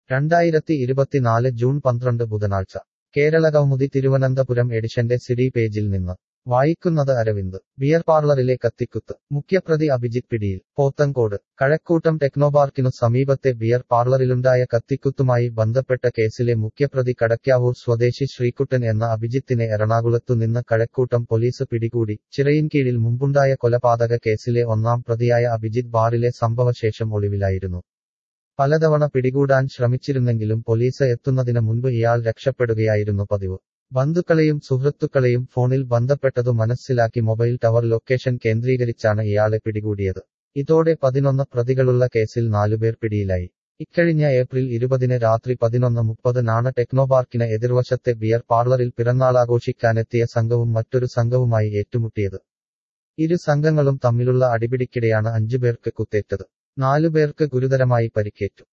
2024 June 12 ബുധനാഴ്ച കേരളകൗമുദി തിരുവനന്തപുരം എഡിഷന്റെ CD പേജിൽ നിന്ന് വായിക്കുന്നത് അരവിന്ദ് ബിയർ പാർലറിലെ കത്തിക്കുത്ത് മുഖ്യപ്രതി അഭിജിത്ത് പിടിയിൽ പോത്തൻകോട് കഴക്കൂട്ടം ടെക്നോപാർക്കിനു സമീപത്തെ ബിയർ പാർലറിലുണ്ടായ കത്തിക്കുത്തുമായി ബന്ധപ്പെട്ട കേസിലെ മുഖ്യപ്രതി കടയ്ക്കാവൂർ സ്വദേശി ശ്രീകുട്ടൻ എന്ന അഭിജിത്തിനെ എറണാകുളത്തുനിന്ന് കഴക്കൂട്ടം പോലീസ് പിടികൂടി ചിറയിൻകീഴിൽ മുമ്പുണ്ടായ കൊലപാതക കേസിലെ ഒന്നാം പ്രതിയായ അഭിജിത്ത് ബാറിലെ സംഭവശേഷം ഒളിവിലായിരുന്നു പലതവണ പിടികൂടാൻ ശ്രമിച്ചിരുന്നെങ്കിലും പോലീസ് എത്തുന്നതിന് മുൻപ് ഇയാൾ രക്ഷപ്പെടുകയായിരുന്നു പതിവ് ബന്ധുക്കളെയും സുഹൃത്തുക്കളെയും ഫോണിൽ ബന്ധപ്പെട്ടതു മനസ്സിലാക്കി മൊബൈൽ ടവർ ലൊക്കേഷൻ കേന്ദ്രീകരിച്ചാണ് ഇയാളെ പിടികൂടിയത് ഇതോടെ 11 പ്രതികളുള്ള കേസിൽ 4 പേർ പിടിയിലായി ഇക്കഴിഞ്ഞ ഏപ്രിൽ 20 രാത്രി 11:30 ടെക്നോപാർക്കിന് എതിർവശത്തെ ബിയർ പാർലറിൽ പിറന്നാളാഘോഷിക്കാനെത്തിയ സംഘവും മറ്റൊരു സംഘവുമായി ഏറ്റുമുട്ടിയത് ഇരു സംഘങ്ങളും തമ്മിലുള്ള അടിപിടിക്കിടെയാണ് 5 പേർക്ക് കുത്തേറ്റത് 4 പേർക്ക് ഗുരുതരമായി പരിക്കേറ്റു